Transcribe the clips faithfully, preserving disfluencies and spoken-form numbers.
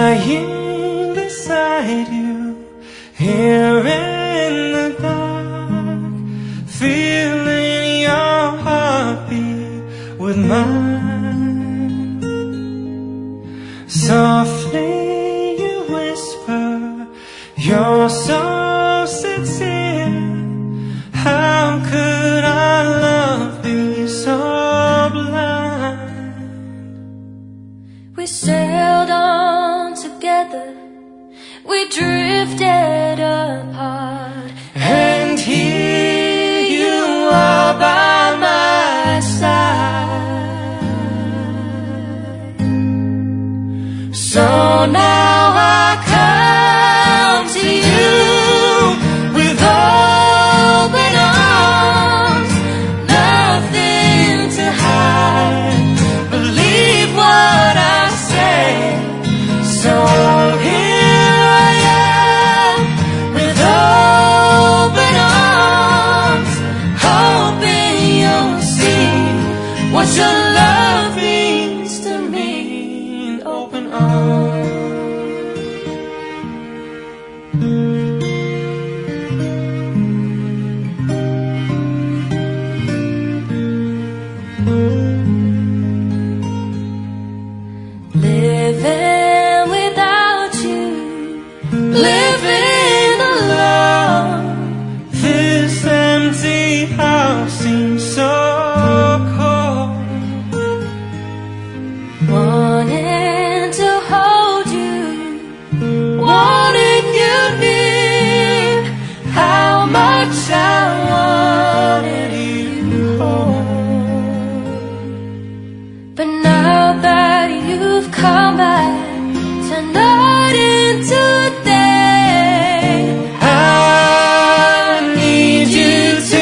lying beside you, here in the dark, feeling your heartbeat with mine. Softly you whisper, you're so sincere. How could our love be so blind? We sailed on together, we drifted apart, and here you are by my side. So now I come to you with open arms, nothing to hide. Believe what I say. So here I am with open arms, hoping you'll see what your love means to me. Open arms. Living without you, living alone. This empty house seems so cold. Wanting to hold you, wanting you near. How much I wanted you home. But now that you've come back, turned night into day, I need you to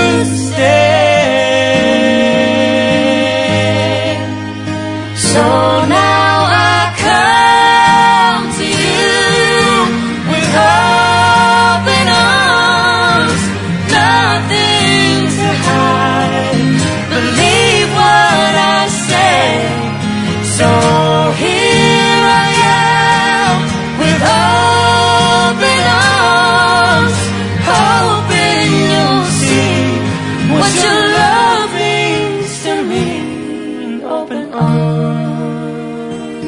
stay. so now I come to you with open arms, nothing to hide. Believe what I say. So here I am with open arms, hoping you'll see what your love means to me. Open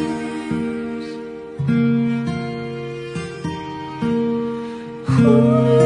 arms. Ooh.